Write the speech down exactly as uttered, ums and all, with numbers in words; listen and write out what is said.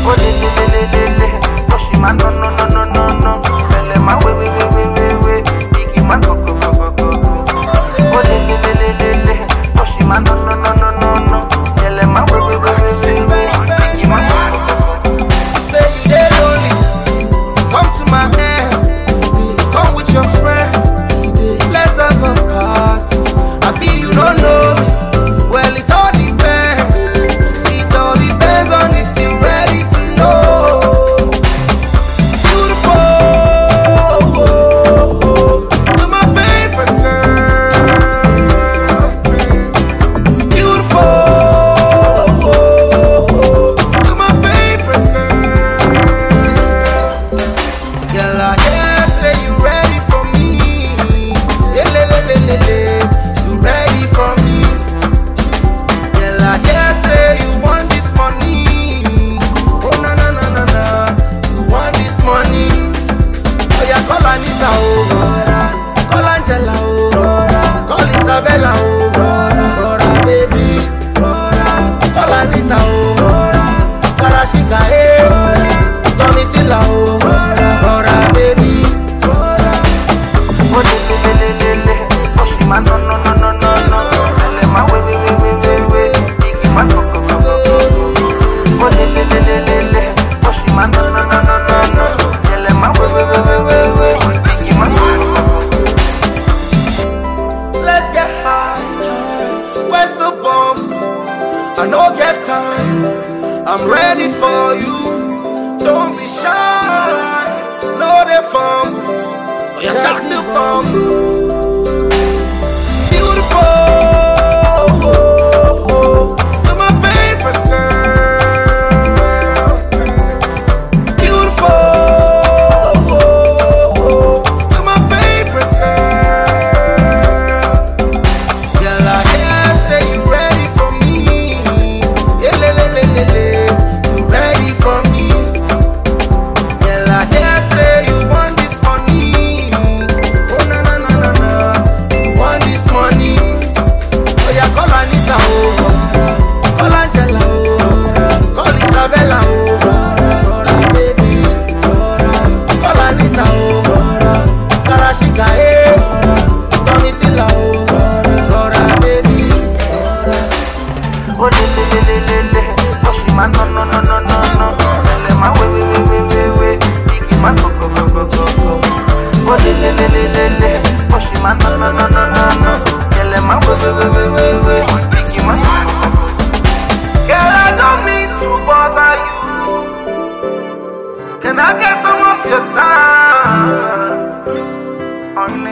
Oh le le le le le le, oh she man no no no no no no. Lele ma we we we we we we, Iggy man go go go go go. Oh le le le le le le, oh she man no no no no no no. Lele ma we we we we we, Iggy man go go go go. Say you dey lonely, come to my end, come with your friend, let's have a party. I be you don't know me, well it all depends, it all depends on if you're ready to know. Beautiful, you're my favorite girl. Beautiful, you're my favorite girl. Girl, I guess say you ready for me. Yeah, le, le, le, le, le. You ready for me? Girl, I guess say you want this money. Oh na na na na na, you want this money. Oh yeah, call Anita oh, call Angela oh, call Isabella oh, Rora baby, call Anita oh, Karashika eh, Domitila oh, Rora baby. Oh le le le le le le, oh she man no no no no no no. Lele ma we we we we we we, Iggy man go go go go go. Oh le le le le le le, oh she man no no no no no no. Lele ma we we we we we we, Iggy man go go go go. Let's get high. Where's the bomb? I no get time. I'm ready for you. Don't be shy. No they fun. Oh, you shot the bomb. Beautiful. You're my favorite girl. Beautiful. You're my favorite girl. Girl, I guess say you ready for me. Yeah, le, le, le, le, le. You ready for me? Girl, I guess say you want this money. Oh na na na na na, you want this money? Oh yeah, call Anita oh, call Angela oh, call Isabella oh, Rora baby, call Anita oh, Karashika eh, Domitila oh, Rora baby. Oh le le le le le le, oh she man no no no no no no. Lele ma we we we we we we, Iggy man go go go go go go. Oh le le le le le le, oh she man no no no no no no. Lele ma we we we we we we, Iggy man go go go go. Girl, I don't mean to bother you. Can I get some of your time?